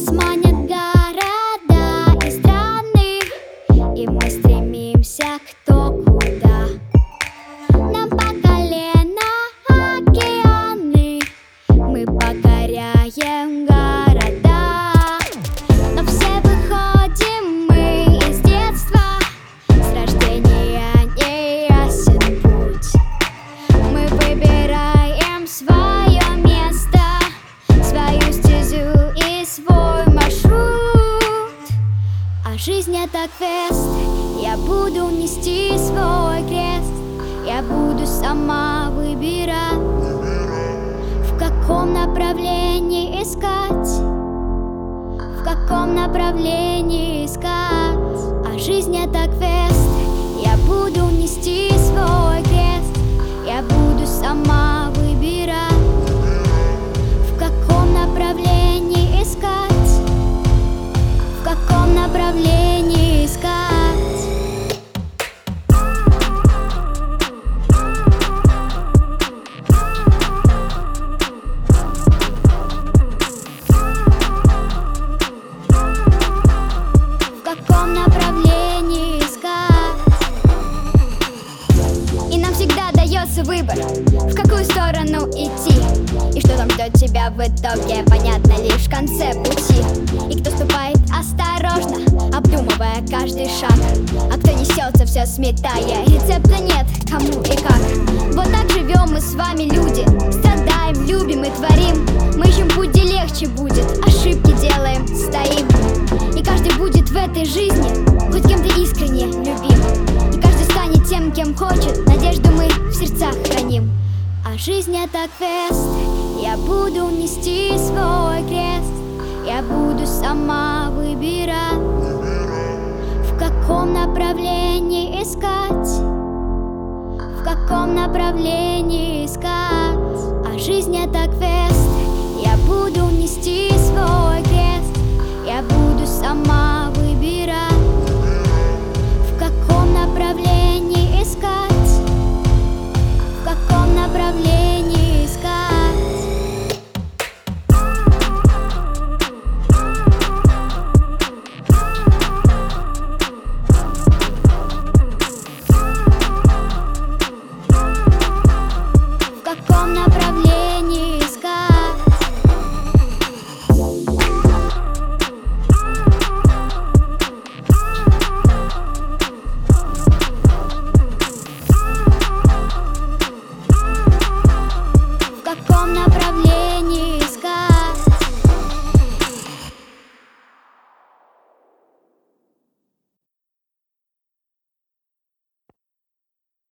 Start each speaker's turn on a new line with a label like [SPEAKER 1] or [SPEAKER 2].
[SPEAKER 1] Нас манят города и страны, и мы стремимся кто куда. Нам по колено океаны, мы покоряем города. Но все выходим мы из детства, с рождения не ясен путь. Мы выбираем свое место, свою стезю и свой маршрут. А жизнь это квест, я буду нести свой крест. Я буду сама выбирать, в каком направлении искать, в каком направлении искать. А жизнь это квест, я буду нести свой крест. Я буду сама выбирать, в каком направлении искать, в каком направлении искать. В каком направлении искать. И нам всегда дается выбор, в какую сторону идти, и что там ждет тебя в итоге, понятно лишь в конце пути. И кто ступает осторожно, обдумывая каждый шаг, а кто несется все сметая, рецепта нет, кому и как. Вот так живем мы с вами, люди, страдаем, любим и творим. Мы ищем путь, где легче будет, ошибки делаем, стоим. И каждый будет в этой жизни хоть кем-то искренне любим, и каждый станет тем, кем хочет, надежду мы в сердцах храним. А жизнь это квест, я буду нести свой крест. Я буду сама выбирать, в каком направлении искать, в каком направлении искать. А жизнь это квест.